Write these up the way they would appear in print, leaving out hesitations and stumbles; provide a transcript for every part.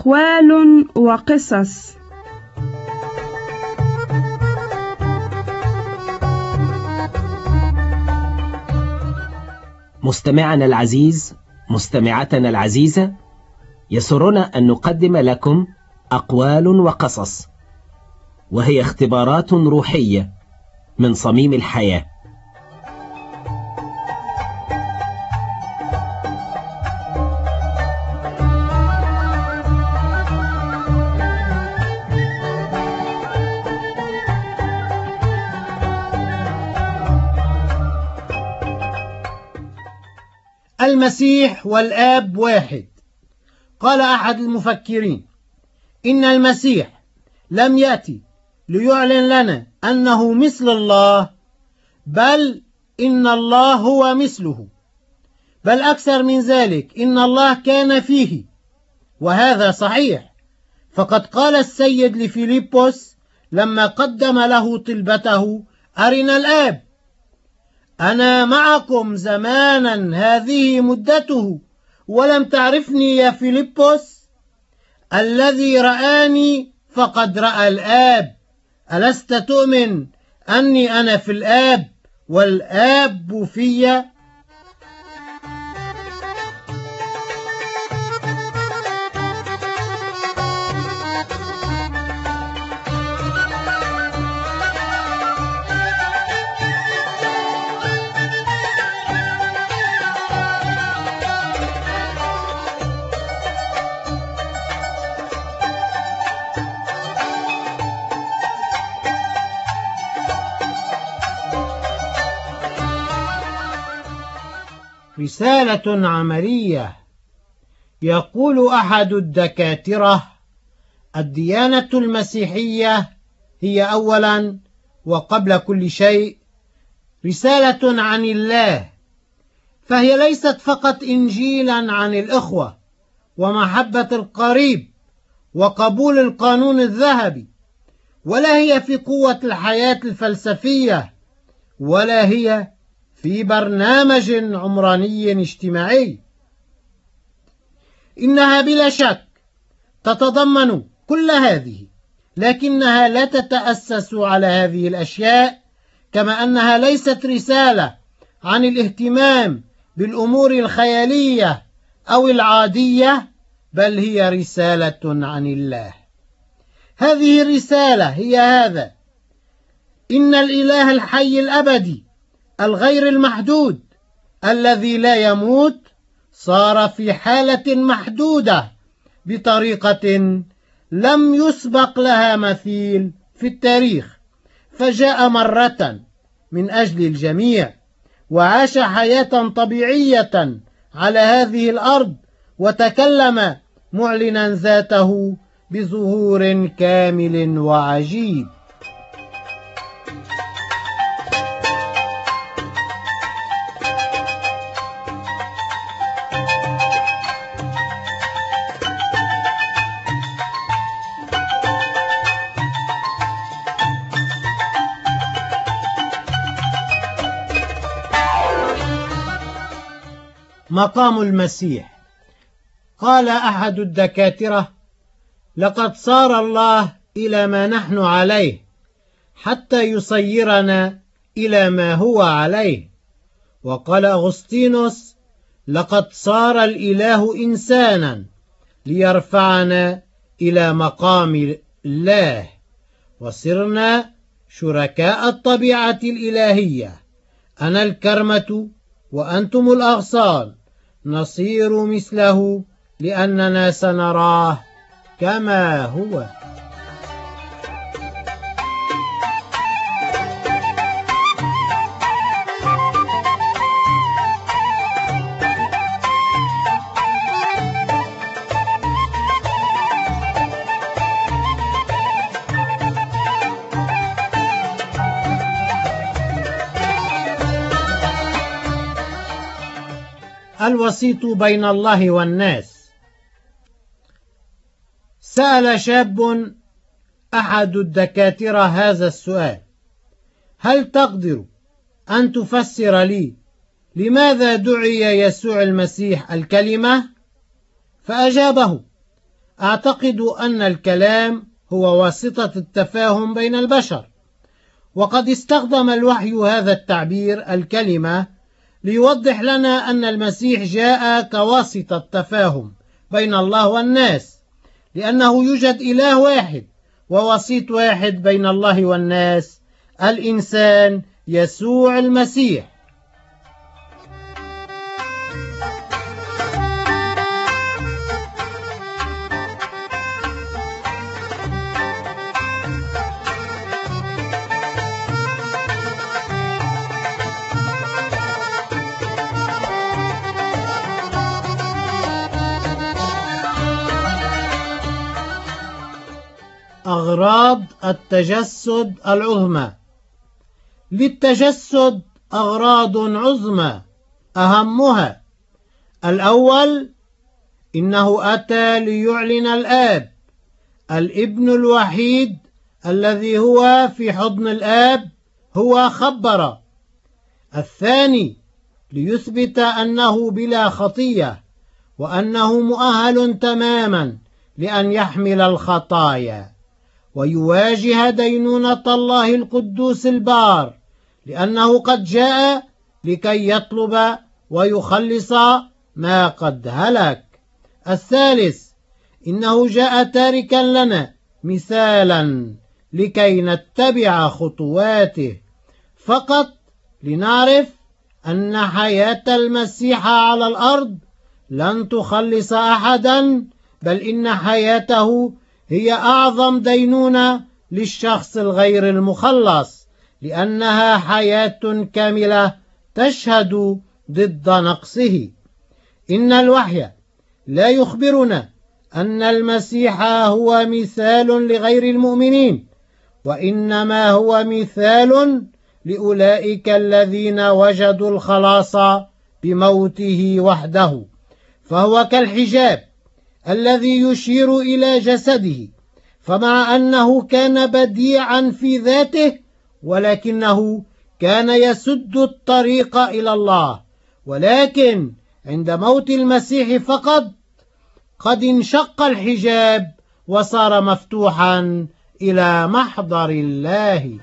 أقوال وقصص. مستمعنا العزيز، مستمعتنا العزيزة، يسرنا أن نقدم لكم أقوال وقصص، وهي اختبارات روحية من صميم الحياة. المسيح والآب واحد. قال أحد المفكرين: إن المسيح لم يأتي ليعلن لنا أنه مثل الله، بل إن الله هو مثله، بل أكثر من ذلك، إن الله كان فيه. وهذا صحيح، فقد قال السيد لفيليبوس لما قدم له طلبته: أرنا الآب. أنا معكم زمانا هذه مدته ولم تعرفني يا فيليبوس؟ الذي رآني فقد رأى الآب. ألست تؤمن أني أنا في الآب والآب في؟ رسالة عملية. يقول أحد الدكاترة: الديانة المسيحية هي أولا وقبل كل شيء رسالة عن الله، فهي ليست فقط إنجيلا عن الإخوة ومحبة القريب وقبول القانون الذهبي، ولا هي في قوة الحياة الفلسفية، ولا هي في برنامج عمراني اجتماعي. إنها بلا شك تتضمن كل هذه، لكنها لا تتأسس على هذه الأشياء، كما أنها ليست رسالة عن الاهتمام بالأمور الخيالية أو العادية، بل هي رسالة عن الله. هذه الرسالة هي هذا: إن الإله الحي الأبدي الغير المحدود الذي لا يموت صار في حالة محدودة بطريقة لم يسبق لها مثيل في التاريخ، فجاء مرة من أجل الجميع وعاش حياة طبيعية على هذه الأرض، وتكلم معلنا ذاته بظهور كامل وعجيب. مقام المسيح. قال أحد الدكاترة: لقد صار الله إلى ما نحن عليه حتى يصيرنا إلى ما هو عليه. وقال أغسطينوس: لقد صار الإله إنسانا ليرفعنا إلى مقام الله، وصرنا شركاء الطبيعة الإلهية. أنا الكرمة وأنتم الأغصان، نصير مثله لأننا سنراه كما هو. الوسيط بين الله والناس. سأل شاب أحد الدكاترة هذا السؤال: هل تقدر أن تفسر لي لماذا دعي يسوع المسيح الكلمة؟ فأجابه: أعتقد أن الكلام هو واسطة التفاهم بين البشر، وقد استخدم الوحي هذا التعبير الكلمة ليوضح لنا أن المسيح جاء كواسطة تفاهم بين الله والناس، لأنه يوجد إله واحد ووسيط واحد بين الله والناس، الإنسان يسوع المسيح. أغراض التجسد العظمى. للتجسد أغراض عظمى، أهمها: الأول، إنه أتى ليعلن الآب، الابن الوحيد الذي هو في حضن الآب هو خبر. الثاني، ليثبت أنه بلا خطية وأنه مؤهل تماما لأن يحمل الخطايا ويواجه دينونة الله القدوس البار، لأنه قد جاء لكي يطلب ويخلص ما قد هلك. الثالث، إنه جاء تاركا لنا مثالا لكي نتبع خطواته، فقط لنعرف أن حياة المسيح على الأرض لن تخلص أحدا، بل إن حياته هي أعظم دينونة للشخص الغير المخلص، لأنها حياة كاملة تشهد ضد نقصه. إن الوحي لا يخبرنا أن المسيح هو مثال لغير المؤمنين، وإنما هو مثال لأولئك الذين وجدوا الخلاص بموته وحده، فهو كالحجاب الذي يشير إلى جسده، فمع أنه كان بديعا في ذاته ولكنه كان يسد الطريق إلى الله، ولكن عند موت المسيح فقط قد انشق الحجاب وصار مفتوحا إلى محضر الله.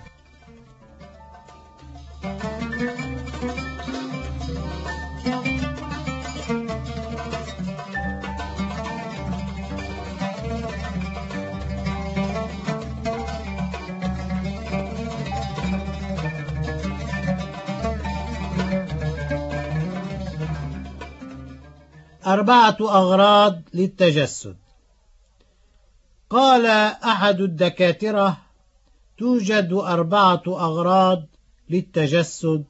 أربعة أغراض للتجسد. قال أحد الدكاترة: توجد 4 أغراض للتجسد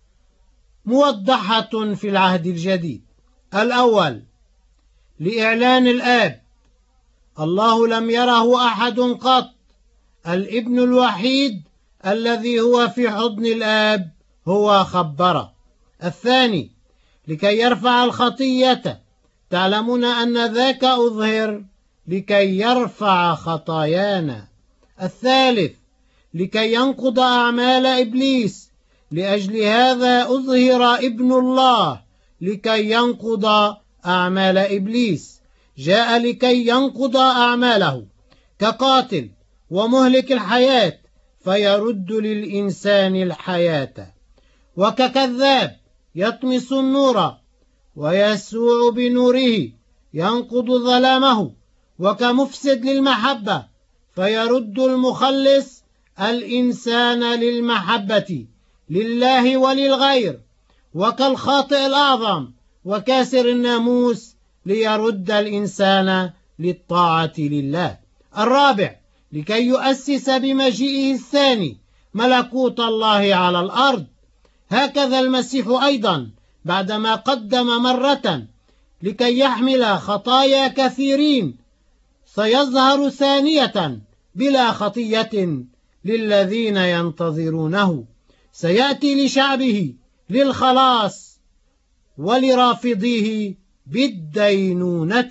موضحة في العهد الجديد. الأول، لإعلان الآب، الله لم يره أحد قط، الابن الوحيد الذي هو في حضن الآب هو خبره. الثاني، لكي يرفع الخطية، تعلمون أن ذاك أظهر لكي يرفع خطايانا. الثالث، لكي ينقض أعمال إبليس، لأجل هذا أظهر ابن الله لكي ينقض أعمال إبليس، جاء لكي ينقض أعماله كقاتل ومهلك الحياة، فيرد للإنسان الحياة، وككذاب يطمس النور ويسوع بنوره ينقض ظلامه، وكمفسد للمحبة فيرد المخلص الإنسان للمحبة لله وللغير، وكالخاطئ الأعظم وكاسر الناموس ليرد الإنسان للطاعة لله. الرابع، لكي يؤسس بمجيئه الثاني ملكوت الله على الأرض. هكذا المسيح أيضا بعدما قدم مرة لكي يحمل خطايا كثيرين سيظهر ثانية بلا خطية للذين ينتظرونه، سيأتي لشعبه للخلاص ولرافضيه بالدينونة.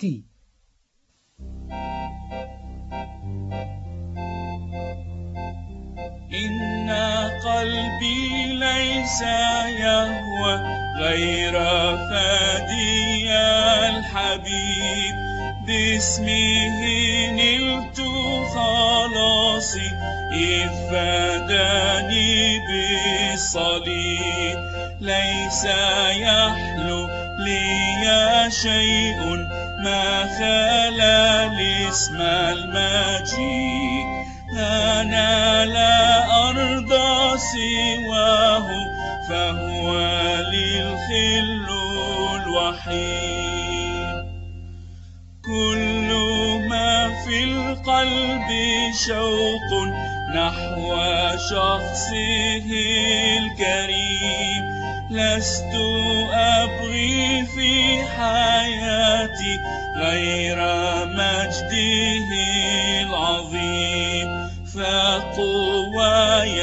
إن قلبي ليس يهوى غير فادي الحبيب، باسمه نلت خلاصي إذ فداني بالصليب. ليس يحلو لي شيء ما خلا الاسم المجيد. أنا لا أرضى سواه فهو لي الخل الوحيد. كل ما في القلب شوق نحو شخصه الكريم. لست أبغي في حياتي غير مجده العظيم. فقواي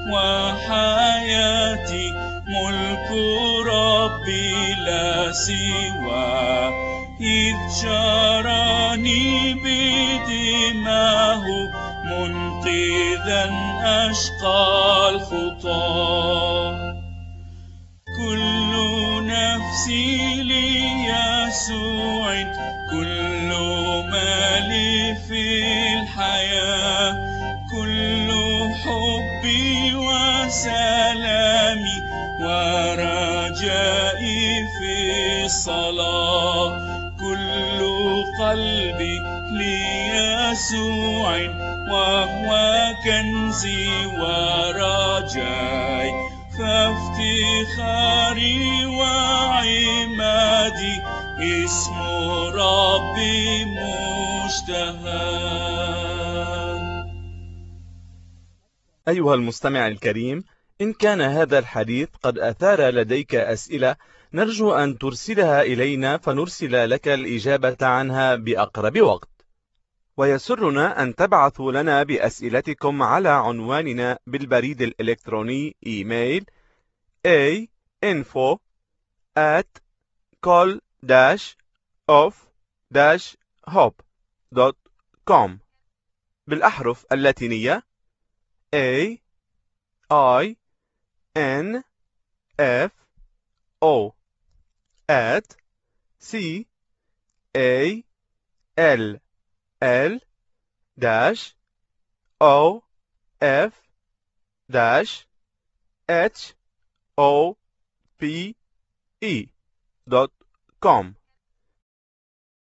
وحياتي ملك ربي لا سواه. إذ شراني بدماه منقذا أشقى الخطاه. كل نفسي ليسوع كل ما لي في الحياة. كل حبي وسلامي ورجائي في الصلاة. كل قلبي ليسوع وهو كنزي ورجائي. فافتخاري وعمادي اسم ربي مشتهى. أيها المستمع الكريم، إن كان هذا الحديث قد أثار لديك أسئلة نرجو أن ترسلها إلينا فنرسل لك الإجابة عنها بأقرب وقت. ويسرنا أن تبعثوا لنا بأسئلتكم على عنواننا بالبريد الإلكتروني إيميل info@call-of-hope.com بالأحرف اللاتينية AINFO@call-of-hope.com.